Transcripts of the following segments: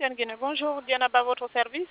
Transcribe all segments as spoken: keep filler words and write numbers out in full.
M T N Guinée, bonjour, Dienaba à votre service.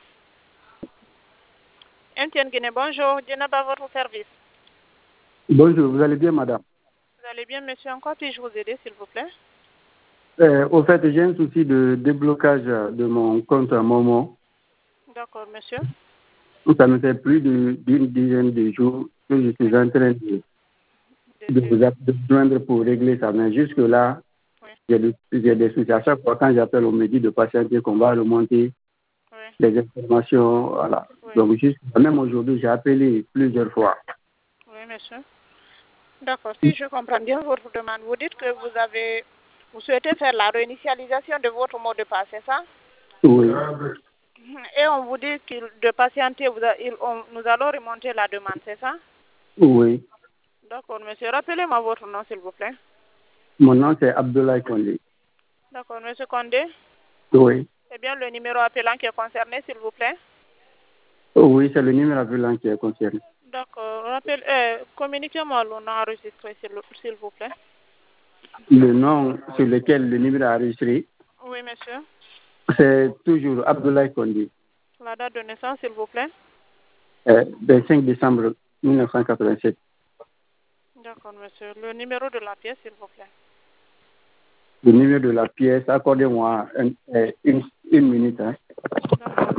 M T N Guinée, bonjour, Dienaba à votre service. Bonjour, vous allez bien, madame? Vous allez bien, monsieur? Encore puis-je vous aider, s'il vous plaît? euh, Au fait, j'ai un souci de déblocage de mon compte à Momo. D'accord, monsieur. Ça me fait plus de- d'une dizaine de jours que je suis en train de, de vous app- de vous joindre pour régler ça. Mais jusque-là, Oui. j'ai de- j'ai des soucis. À chaque fois, quand j'appelle, on me dit de patienter, qu'on va remonter Oui. les informations. Voilà. Oui. Donc, juste, même aujourd'hui, j'ai appelé plusieurs fois. Oui, monsieur. D'accord, si je comprends bien votre demande, vous dites que vous avez, vous souhaitez faire la réinitialisation de votre mot de passe, c'est ça? Oui. Et on vous dit qu'il, de patienter, vous a- il- on- nous allons remonter la demande, c'est ça? Oui. D'accord, monsieur. Rappelez-moi votre nom, s'il vous plaît. Mon nom, c'est Abdoulaye Kondé. D'accord, monsieur Condé. Oui. C'est bien le numéro appelant qui est concerné, s'il vous plaît? Oui, c'est le numéro appelant qui est concerné. D'accord. Rappel, euh, communiquez-moi le nom enregistré, s'il s'il vous plaît. Le nom sur lequel le numéro est enregistré, Oui, monsieur. c'est toujours Abdoulaye Kondé. La date de naissance, s'il vous plaît. Euh, vingt-cinq décembre mille neuf cent quatre-vingt-sept. D'accord, monsieur. Le numéro de la pièce, s'il vous plaît. Le numéro de la pièce, accordez-moi un- euh, une, une minute. Hein. D'accord.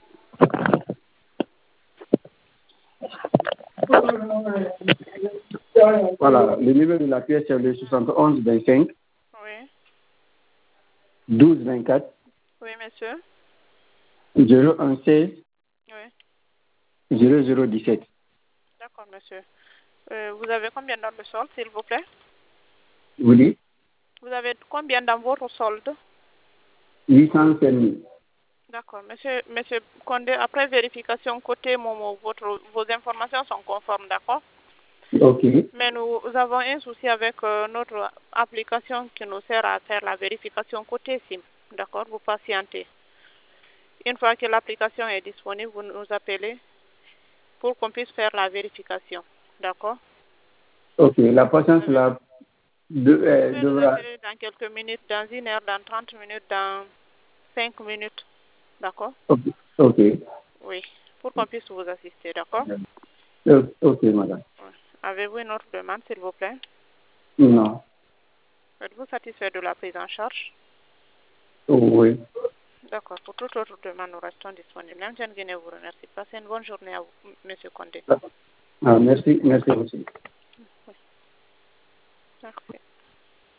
Voilà, le numéro de la pièce, c'est le soixante et onze vingt-cinq Oui. douze vingt-quatre Oui, monsieur. zéro un seize Oui. zéro zéro dix-sept. D'accord, monsieur. Euh, vous avez combien dans le solde, s'il vous plaît? Vous dites Vous avez combien dans votre solde? huit cent cinq mille. D'accord, monsieur, monsieur Condé, après vérification côté Momo, votre, vos informations sont conformes, d'accord? OK. Mais nous avons un souci avec euh, notre application qui nous sert à faire la vérification côté SIM, d'accord? Vous patientez. Une fois que l'application est disponible, vous nous appelez pour qu'on puisse faire la vérification, d'accord? OK, la patience là de, euh, Vous pouvez nous devra... appeler dans quelques minutes, dans une heure, dans trente minutes, dans cinq minutes, d'accord? OK, OK, Oui, pour qu'on puisse vous assister, d'accord? OK, madame. Oui. Avez-vous une autre demande, s'il vous plaît? Non. Êtes-vous satisfait de la prise en charge? Oui. D'accord. Pour toute autre demande, nous restons disponibles. M T N Guinée vous remercie. Passez une bonne journée à vous, M. Condé. Ah, merci, merci aussi. Oui. Merci.